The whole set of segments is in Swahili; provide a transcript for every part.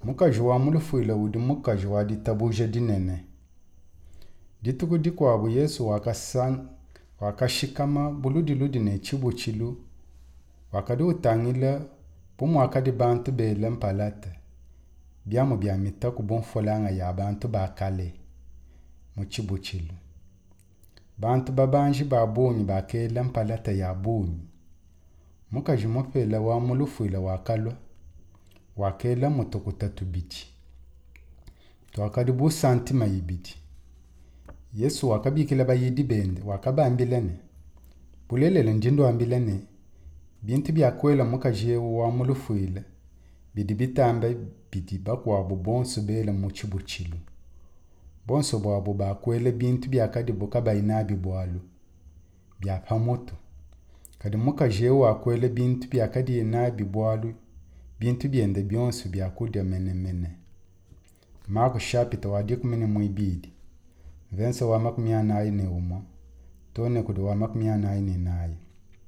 Mukaji wa mulufuila udi mukaji wa ditabuje dinene. Dituku dikwabu Yesu wakashikama buludiludi ne chibu chilu. Wakadi utangila pumu wakadi bantu bele mpalate. Biamu biamita kubunfolanga ya bantu bakale mu chibu chilu. Bantu babanji babunyi bakele mpalate ya bunyi. Mukaji mufela wa mulufuila wakalwa. Wakela mutukutatu biti. Wakadi bu santima yibiti. Yesu wakabikila bayidi bende wakabambilene. Bulelele njindo ambilene. Bintu byakwela mukaji wa mulufuila. Bidi bitambe bidi bakwabu bonso bele mu chibu chilu. Bonso bwabu bakwele bintu byakadi bukaba inabi bwalu. Byapa moto. Kadi mukaji wakwele bintu byakadi inabi bwalu. Bintu byende byonso byakudya mene. Marko chapita wadikumene muibidi. Vensa wa makumianayi ne umo. Tone kudu wa makumianayi ne nayi.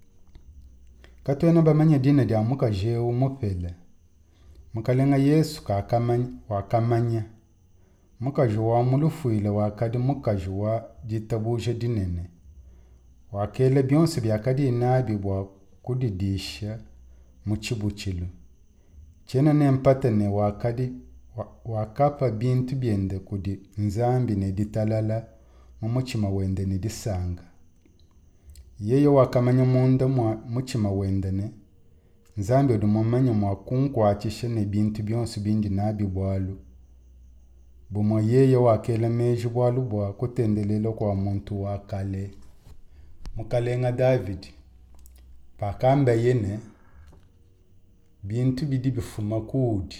Katwena bamanya dina dia mukaji umupele. Mukalenga Yesu wakamanya. Mukaji wa mulufuile wakadi mukaji wa ditabuje dinene. Wakele byonso byakadi inabi bwa kudidisha mu chibu chilu. Chena ne mpate ne wakapa bintu byende kudi nzambi ne ditalala muchima wende ne disanga. Yeyo wakamanya munda muchima wende ne. Nzambi odumumanya mwakunkwachisha ne bintu byonso bindi nabi bwalu. Bumo yeyo wakela meji bwalu bwa kutendelelo kwa muntu wakale. Mukalenga David. Pakamba yene. Bintu bidi bifuma kudi.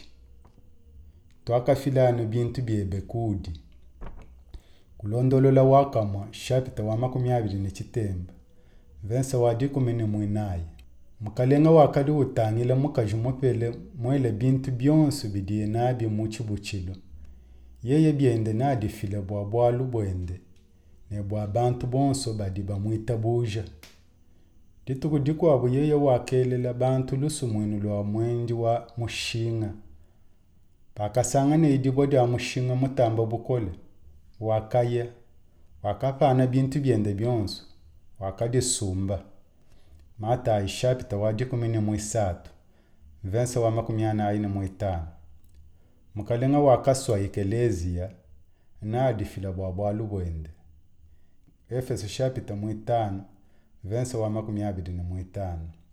Twakafilano bintu byebe kudi. Kulondolola wakama chapita wa makumyabiri ne chitemba. Vensa wadikumene muinayi. Mukalenga wakadi utangila mukaji mupele mwele bintu byonso bidi nabi muchibu chilu. Yeye byende nadi fila bwa bwalu bwende. Ne bwa bantu bonso badi bamuitabuja. Dituku dikwabu yeye wakelela bantu lusu mwenu lwa mwendi wa mushinga. Pakasanga ne idibodi wa mushinga mutamba bukole. Wakaya. Wakapana bintu byende byonso. Wakadi sumba. Mata ishapita wadikumene muisatu. Vensa wa makumianayi ne muitano. Mukalenga wakaswa ikelezia. Nadi fila bwa bwalu bwende. Efeso chapita muitano. Vensa wa makumyabiri ne muitano.